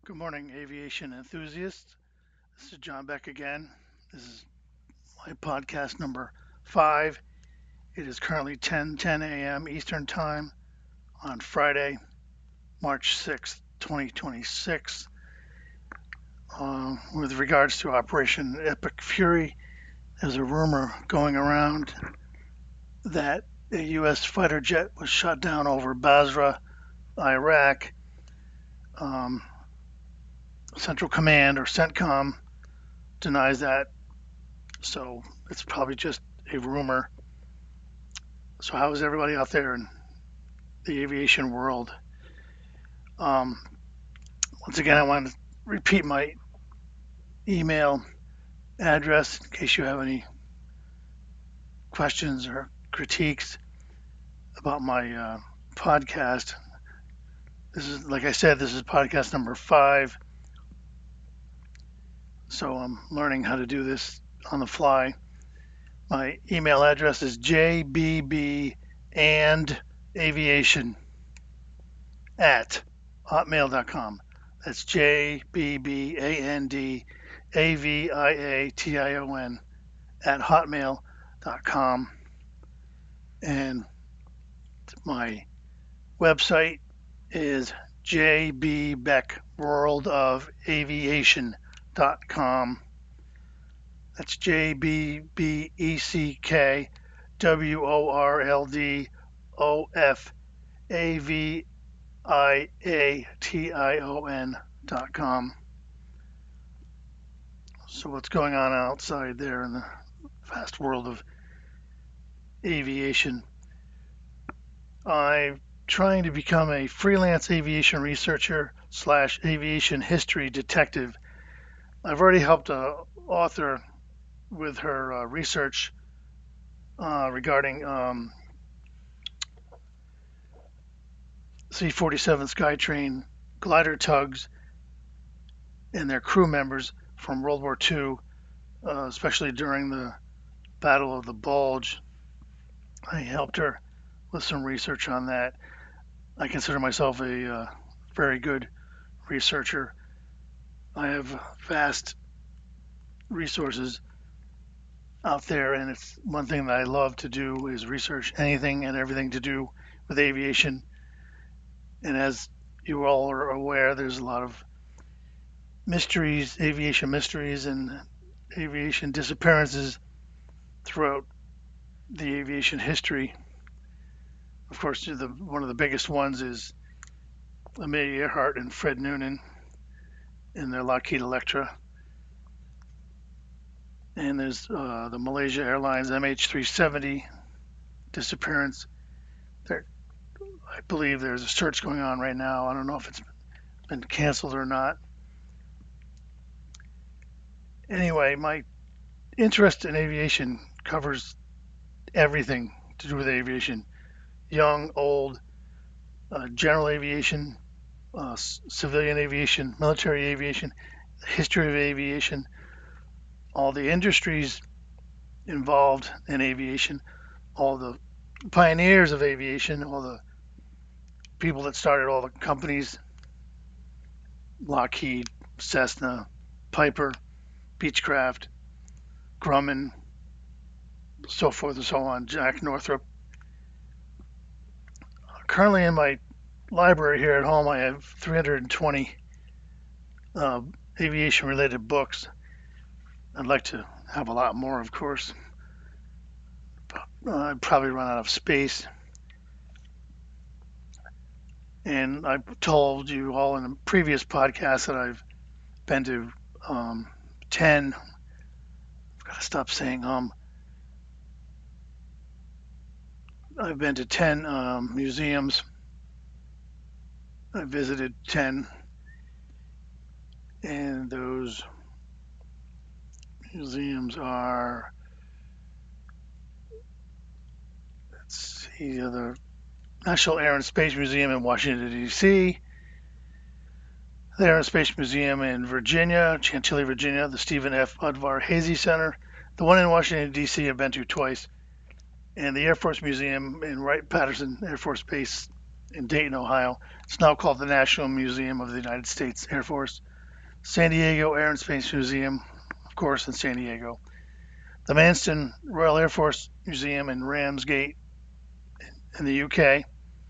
Good morning, aviation enthusiasts. This is John Beck again. This is my podcast number 5. It is currently 10:10 a.m. Eastern Time on Friday, March 6th, 2026. With regards to Operation Epic Fury, there's a rumor going around that a U.S. fighter jet was shot down over Basra, Iraq. Um, Central Command or CENTCOM denies that, so it's probably just a rumor. So, how is everybody out there in the aviation world? Um, Once again, I want to repeat my email address in case you have any questions or critiques about my podcast. This is, like I said, this is podcast number 5. So, I'm learning how to do this on the fly. My email address is jbbandaviation@hotmail.com. That's jbbandaviation at hotmail.com. And my website is jbbeckworldofaviation.com. That's jbbeckworldofaviation.com. So what's going on outside there in the vast world of aviation? I'm trying to become a freelance aviation researcher slash aviation history detective. I've already helped an author with her research regarding C-47 Skytrain glider tugs and their crew members from World War II, especially during the Battle of the Bulge. I helped her with some research on that. I consider myself a very good researcher. I have vast resources out there, and it's one thing that I love to do is research anything and everything to do with aviation. And as you all are aware, there's a lot of mysteries, aviation mysteries, and aviation disappearances throughout the aviation history. Of course, one of the biggest ones is Amelia Earhart and Fred Noonan in their Lockheed Electra. And there's the Malaysia Airlines MH370 disappearance. There, I believe there's a search going on right now. I don't know if it's been canceled or not. Anyway, my interest in aviation covers everything to do with aviation, young, old, general aviation, civilian aviation, military aviation, the history of aviation, all the industries involved in aviation, all the pioneers of aviation, all the people that started all the companies, Lockheed, Cessna, Piper, Beechcraft, Grumman, so forth and so on, Jack Northrop. Currently in my library here at home, I have 320 aviation related books. I'd like to have a lot more, of course. I'd probably run out of space. And I told you all in a previous podcast that I've been to 10. I've got to stop saying I've been to 10 museums. I visited 10, and those museums are, let's see, the National Air and Space Museum in Washington, D.C., the Air and Space Museum in Virginia, Chantilly, Virginia, the Stephen F. Udvar Hazy Center, the one in Washington, D.C. I've been to twice, and the Air Force Museum in Wright-Patterson Air Force Base in Dayton, Ohio. It's now called the National Museum of the United States Air Force. San Diego Air and Space Museum, of course, in San Diego. The Manston Royal Air Force Museum in Ramsgate in the UK.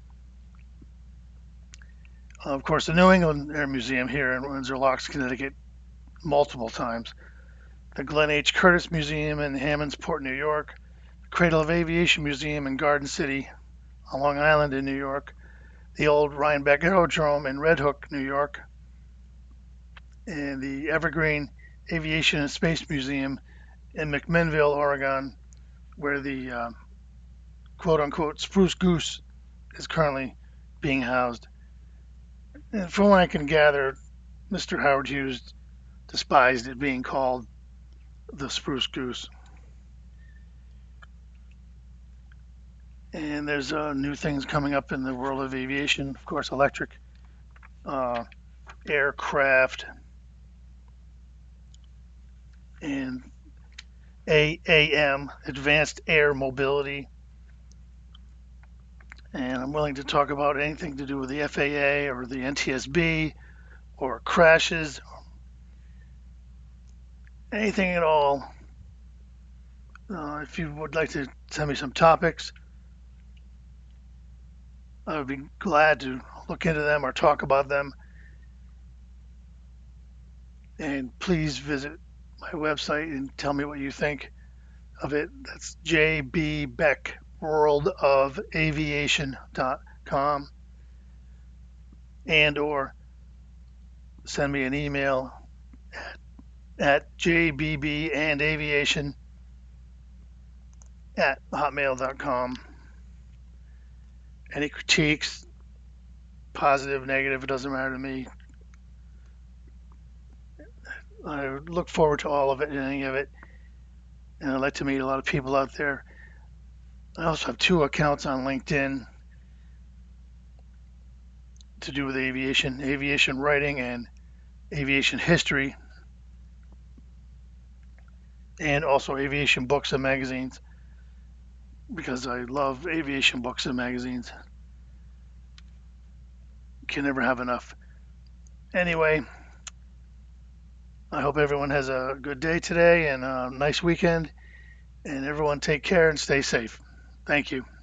Of course, the New England Air Museum here in Windsor Locks, Connecticut, multiple times. The Glenn H. Curtis Museum in Hammondsport, New York. The Cradle of Aviation Museum in Garden City on Long Island in New York. The old Rhinebeck Aerodrome in Red Hook, New York. And the Evergreen Aviation and Space Museum in McMinnville, Oregon, where the quote unquote Spruce Goose is currently being housed. And from what I can gather, Mr. Howard Hughes despised it being called the Spruce Goose. And there's new things coming up in the world of aviation. Of course, electric aircraft and AAM, Advanced Air Mobility. And I'm willing to talk about anything to do with the FAA or the NTSB or crashes, anything at all. If you would like to send me some topics, I would be glad to look into them or talk about them. And please visit my website and tell me what you think of it. That's jbbeckworldofaviation.com, and or send me an email at jbbandaviation@hotmail.com. Any critiques, positive, negative, it doesn't matter to me. I look forward to all of it and any of it, and I'd like to meet a lot of people out there. I also have 2 accounts on LinkedIn to do with aviation writing and aviation history, and also aviation books and magazines, because I love aviation books and magazines. Can never have enough. Anyway, I hope everyone has a good day today and a nice weekend, and everyone take care and stay safe. Thank you.